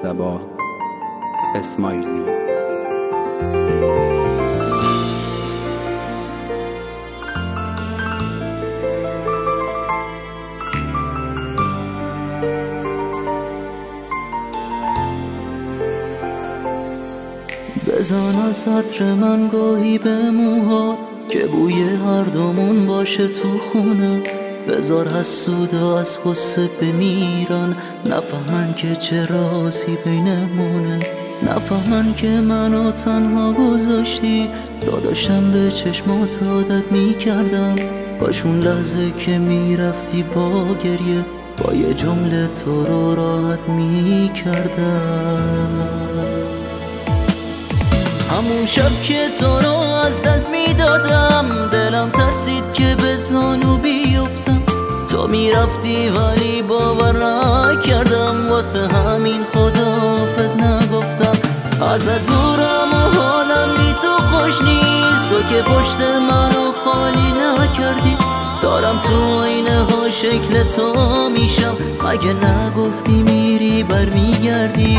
مجتبی اسماعیلی. بزن از عطر من گاهی به موها که بوی هر دومون باشه تو خونه. بذار حسودا از غصه بمیرن، نفهمن که چه رازی بینمونه. نفهمن که منو تنها گذاشتی، داداشم به چشمات عادت میکردم. باشون لحظه که میرفتی با گریه، با یه جمله تو رو راحت میکردم. همون شب که تو رو از دست میدادم، دلم ترسید که به زانو بیفتم. تو میرفتی ولی باور نکردم، واسه همین خداحافظ نگفتم. ازت دورم و حالم بی تو خوش نیست، تو که پشت منو خالی نکردی. دارم تو آینه ها شکل تو میشم، مگه نگفتی میری برمیگردی؟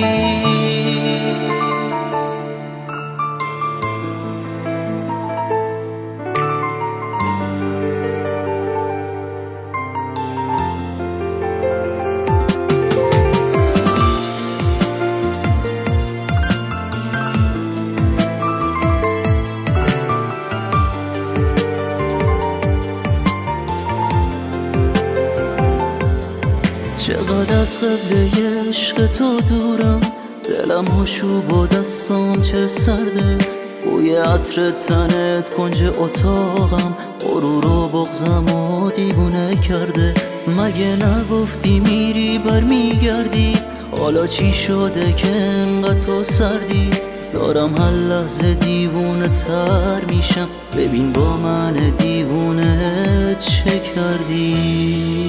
چقدر از قبل عشق تو دورم، دلم آشوب و دستام چه سرده. بوی عطر تنت کنج اتاقم، غرور و بغضم و دیوونه کرده. مگه نگفتی میری برمیگردی؟ حالا چی شده که انقدر تو سردی؟ دارم هر لحظه دیوونه تر میشم، ببین با من دیوونه چه کردی؟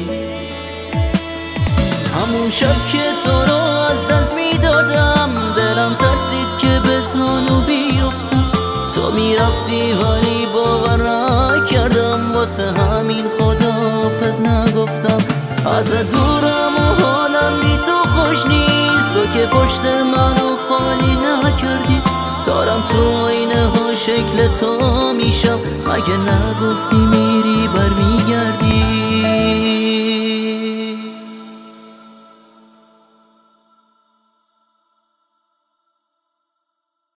همون شب که تو رو از دست میدادم، دلم ترسید که به زانو بیفتم. تو میرفتی ولی باور نکردم، واسه همین خداحافظ نگفتم. ازت دورم و حالم بی تو خوش نیست، تو که پشت منو خالی نکردی. دارم تو آینه ها شکل تو میشم، مگه نگفتی